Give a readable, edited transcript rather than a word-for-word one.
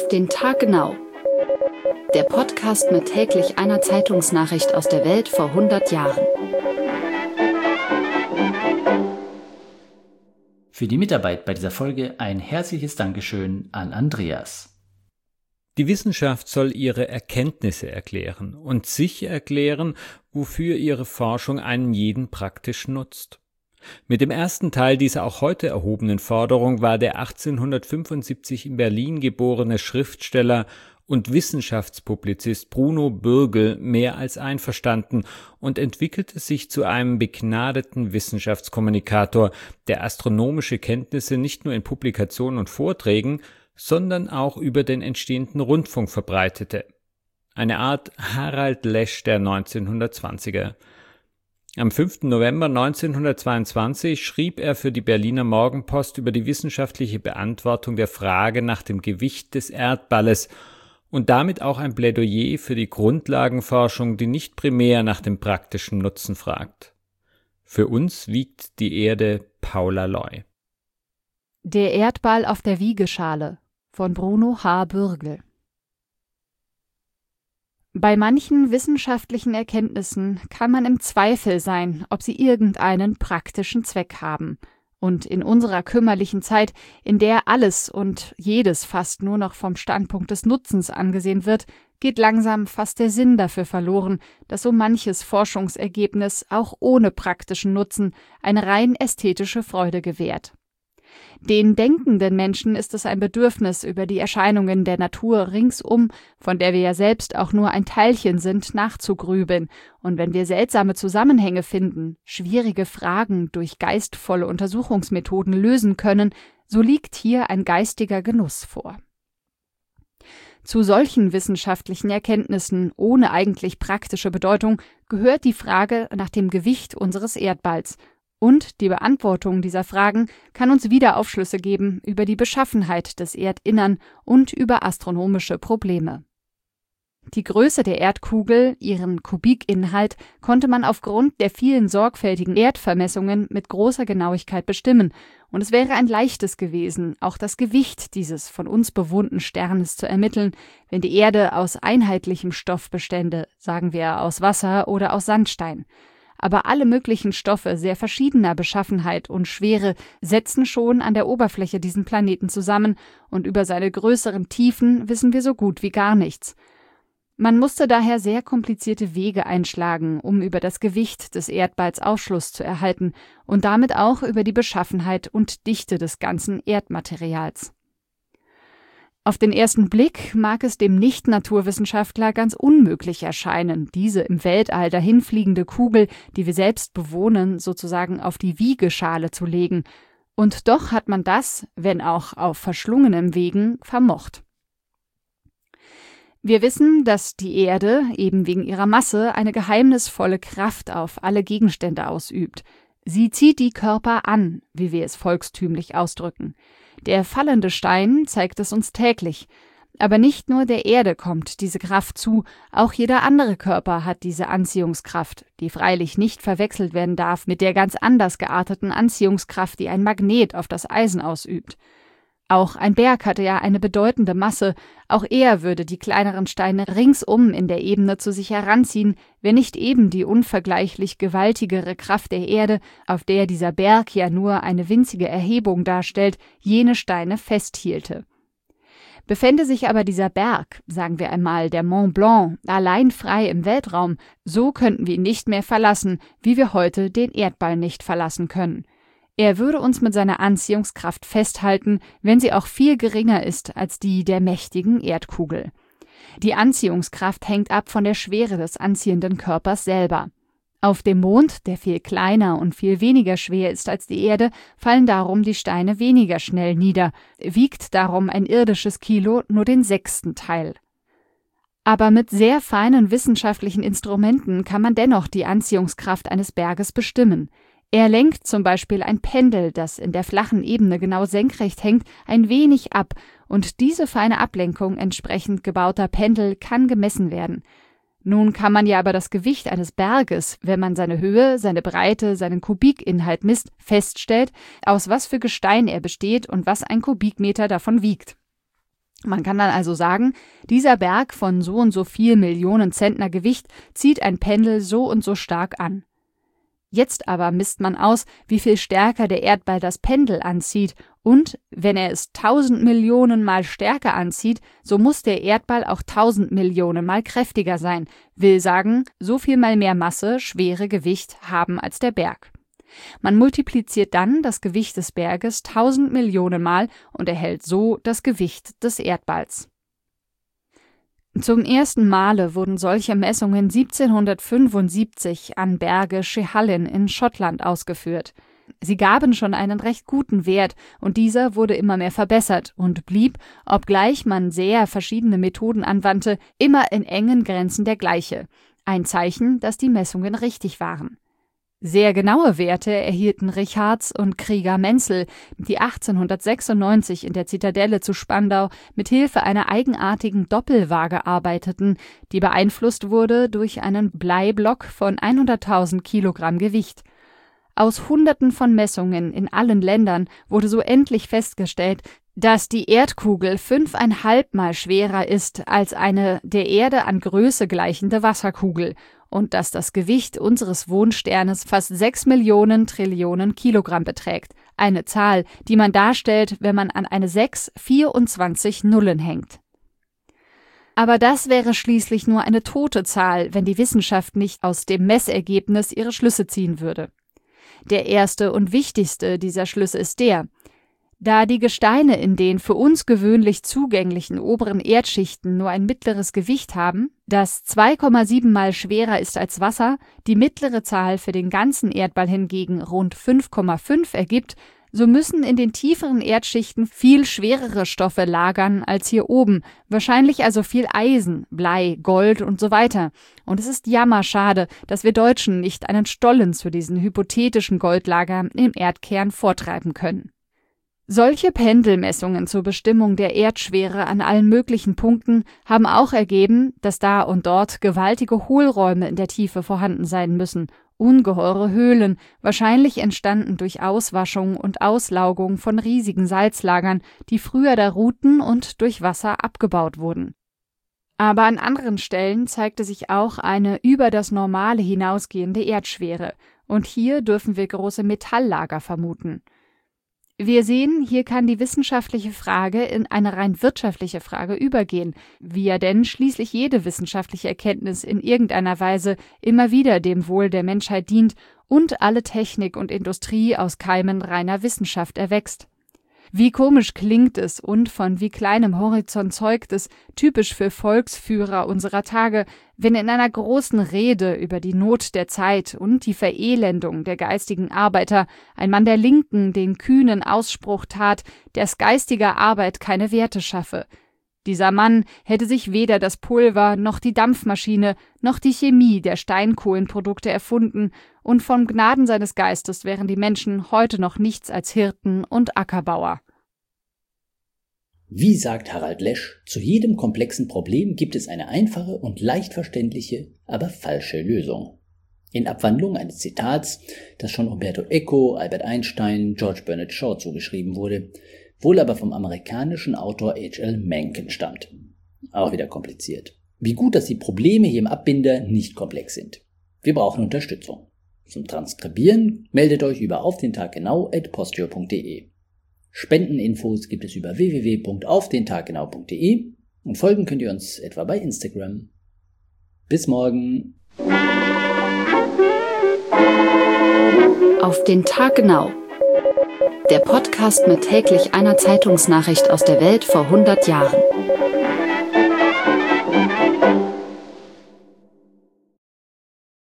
den Tag genau. Der Podcast mit täglich einer Zeitungsnachricht aus der Welt vor 100 Jahren. Für die Mitarbeit bei dieser Folge ein herzliches Dankeschön an Andreas. Die Wissenschaft soll ihre Erkenntnisse erklären und sicher erklären, wofür ihre Forschung einen jeden praktisch nutzt. Mit dem ersten Teil dieser auch heute erhobenen Forderung war der 1875 in Berlin geborene Schriftsteller und Wissenschaftspublizist Bruno Bürgel mehr als einverstanden und entwickelte sich zu einem begnadeten Wissenschaftskommunikator, der astronomische Kenntnisse nicht nur in Publikationen und Vorträgen, sondern auch über den entstehenden Rundfunk verbreitete. Eine Art Harald Lesch der 1920er. Am 5. November 1922 schrieb er für die Berliner Morgenpost über die wissenschaftliche Beantwortung der Frage nach dem Gewicht des Erdballes und damit auch ein Plädoyer für die Grundlagenforschung, die nicht primär nach dem praktischen Nutzen fragt. Für uns wiegt die Erde Paula Loy. Der Erdball auf der Wiegeschale von Bruno H. Bürgel. Bei manchen wissenschaftlichen Erkenntnissen kann man im Zweifel sein, ob sie irgendeinen praktischen Zweck haben. Und in unserer kümmerlichen Zeit, in der alles und jedes fast nur noch vom Standpunkt des Nutzens angesehen wird, geht langsam fast der Sinn dafür verloren, dass so manches Forschungsergebnis auch ohne praktischen Nutzen eine rein ästhetische Freude gewährt. Den denkenden Menschen ist es ein Bedürfnis, über die Erscheinungen der Natur ringsum, von der wir ja selbst auch nur ein Teilchen sind, nachzugrübeln, und wenn wir seltsame Zusammenhänge finden, schwierige Fragen durch geistvolle Untersuchungsmethoden lösen können, so liegt hier ein geistiger Genuss vor. Zu solchen wissenschaftlichen Erkenntnissen ohne eigentlich praktische Bedeutung gehört die Frage nach dem Gewicht unseres Erdballs. Und die Beantwortung dieser Fragen kann uns wieder Aufschlüsse geben über die Beschaffenheit des Erdinnern und über astronomische Probleme. Die Größe der Erdkugel, ihren Kubikinhalt, konnte man aufgrund der vielen sorgfältigen Erdvermessungen mit großer Genauigkeit bestimmen, und es wäre ein leichtes gewesen, auch das Gewicht dieses von uns bewohnten Sternes zu ermitteln, wenn die Erde aus einheitlichem Stoff bestände, sagen wir aus Wasser oder aus Sandstein. Aber alle möglichen Stoffe sehr verschiedener Beschaffenheit und Schwere setzen schon an der Oberfläche diesen Planeten zusammen, und über seine größeren Tiefen wissen wir so gut wie gar nichts. Man musste daher sehr komplizierte Wege einschlagen, um über das Gewicht des Erdballs Aufschluss zu erhalten und damit auch über die Beschaffenheit und Dichte des ganzen Erdmaterials. Auf den ersten Blick mag es dem Nicht-Naturwissenschaftler ganz unmöglich erscheinen, diese im Weltall dahinfliegende Kugel, die wir selbst bewohnen, sozusagen auf die Wiegeschale zu legen. Und doch hat man das, wenn auch auf verschlungenem Wegen, vermocht. Wir wissen, dass die Erde, eben wegen ihrer Masse, eine geheimnisvolle Kraft auf alle Gegenstände ausübt. Sie zieht die Körper an, wie wir es volkstümlich ausdrücken. Der fallende Stein zeigt es uns täglich. Aber nicht nur der Erde kommt diese Kraft zu, auch jeder andere Körper hat diese Anziehungskraft, die freilich nicht verwechselt werden darf mit der ganz anders gearteten Anziehungskraft, die ein Magnet auf das Eisen ausübt. Auch ein Berg hatte ja eine bedeutende Masse, auch er würde die kleineren Steine ringsum in der Ebene zu sich heranziehen, wenn nicht eben die unvergleichlich gewaltigere Kraft der Erde, auf der dieser Berg ja nur eine winzige Erhebung darstellt, jene Steine festhielte. Befände sich aber dieser Berg, sagen wir einmal der Mont Blanc, allein frei im Weltraum, so könnten wir ihn nicht mehr verlassen, wie wir heute den Erdball nicht verlassen können. Er würde uns mit seiner Anziehungskraft festhalten, wenn sie auch viel geringer ist als die der mächtigen Erdkugel. Die Anziehungskraft hängt ab von der Schwere des anziehenden Körpers selber. Auf dem Mond, der viel kleiner und viel weniger schwer ist als die Erde, fallen darum die Steine weniger schnell nieder, wiegt darum ein irdisches Kilo nur den 6. Teil. Aber mit sehr feinen wissenschaftlichen Instrumenten kann man dennoch die Anziehungskraft eines Berges bestimmen. Er lenkt zum Beispiel ein Pendel, das in der flachen Ebene genau senkrecht hängt, ein wenig ab, und diese feine Ablenkung entsprechend gebauter Pendel kann gemessen werden. Nun kann man ja aber das Gewicht eines Berges, wenn man seine Höhe, seine Breite, seinen Kubikinhalt misst, feststellt, aus was für Gestein er besteht und was ein Kubikmeter davon wiegt. Man kann dann also sagen, dieser Berg von so und so viel Millionen Zentner Gewicht zieht ein Pendel so und so stark an. Jetzt aber misst man aus, wie viel stärker der Erdball das Pendel anzieht, und wenn er es 1000 Millionen Mal stärker anzieht, so muss der Erdball auch 1000 Millionen Mal kräftiger sein, will sagen, so viel mal mehr Masse, Schwere, Gewicht haben als der Berg. Man multipliziert dann das Gewicht des Berges 1000 Millionen Mal und erhält so das Gewicht des Erdballs. Zum ersten Male wurden solche Messungen 1775 an Berge Schiehallion in Schottland ausgeführt. Sie gaben schon einen recht guten Wert und dieser wurde immer mehr verbessert und blieb, obgleich man sehr verschiedene Methoden anwandte, immer in engen Grenzen der gleiche. Ein Zeichen, dass die Messungen richtig waren. Sehr genaue Werte erhielten Richards und Krieger Menzel, die 1896 in der Zitadelle zu Spandau mit Hilfe einer eigenartigen Doppelwaage arbeiteten, die beeinflusst wurde durch einen Bleiblock von 100.000 Kilogramm Gewicht. Aus Hunderten von Messungen in allen Ländern wurde so endlich festgestellt, dass die Erdkugel 5,5 Mal schwerer ist als eine der Erde an Größe gleichende Wasserkugel und dass das Gewicht unseres Wohnsternes fast 6 Millionen Trillionen Kilogramm beträgt, eine Zahl, die man darstellt, wenn man an eine 6 24 Nullen hängt. Aber das wäre schließlich nur eine tote Zahl, wenn die Wissenschaft nicht aus dem Messergebnis ihre Schlüsse ziehen würde. Der erste und wichtigste dieser Schlüsse ist der: Da die Gesteine in den für uns gewöhnlich zugänglichen oberen Erdschichten nur ein mittleres Gewicht haben, das 2,7 Mal schwerer ist als Wasser, die mittlere Zahl für den ganzen Erdball hingegen rund 5,5 ergibt, so müssen in den tieferen Erdschichten viel schwerere Stoffe lagern als hier oben, wahrscheinlich also viel Eisen, Blei, Gold und so weiter. Und es ist jammerschade, dass wir Deutschen nicht einen Stollen zu diesen hypothetischen Goldlagern im Erdkern vortreiben können. Solche Pendelmessungen zur Bestimmung der Erdschwere an allen möglichen Punkten haben auch ergeben, dass da und dort gewaltige Hohlräume in der Tiefe vorhanden sein müssen, ungeheure Höhlen, wahrscheinlich entstanden durch Auswaschung und Auslaugung von riesigen Salzlagern, die früher da ruhten und durch Wasser abgebaut wurden. Aber an anderen Stellen zeigte sich auch eine über das Normale hinausgehende Erdschwere, und hier dürfen wir große Metalllager vermuten. Wir sehen, hier kann die wissenschaftliche Frage in eine rein wirtschaftliche Frage übergehen, wie ja denn schließlich jede wissenschaftliche Erkenntnis in irgendeiner Weise immer wieder dem Wohl der Menschheit dient und alle Technik und Industrie aus Keimen reiner Wissenschaft erwächst. Wie komisch klingt es und von wie kleinem Horizont zeugt es, typisch für Volksführer unserer Tage, wenn in einer großen Rede über die Not der Zeit und die Verelendung der geistigen Arbeiter ein Mann der Linken den kühnen Ausspruch tat, dass geistige Arbeit keine Werte schaffe. Dieser Mann hätte sich weder das Pulver noch die Dampfmaschine noch die Chemie der Steinkohlenprodukte erfunden, und vom Gnaden seines Geistes wären die Menschen heute noch nichts als Hirten und Ackerbauer. Wie sagt Harald Lesch, zu jedem komplexen Problem gibt es eine einfache und leicht verständliche, aber falsche Lösung. In Abwandlung eines Zitats, das schon Umberto Eco, Albert Einstein, George Bernard Shaw zugeschrieben wurde, wohl aber vom amerikanischen Autor H.L. Mencken stammt. Auch wieder kompliziert. Wie gut, dass die Probleme hier im Abbinder nicht komplex sind. Wir brauchen Unterstützung. Zum Transkribieren meldet euch über aufdentaggenau@postio.de. Spendeninfos gibt es über www.aufdentaggenau.de und folgen könnt ihr uns etwa bei Instagram. Bis morgen. Auf den Tag genau. Der Podcast mit täglich einer Zeitungsnachricht aus der Welt vor 100 Jahren.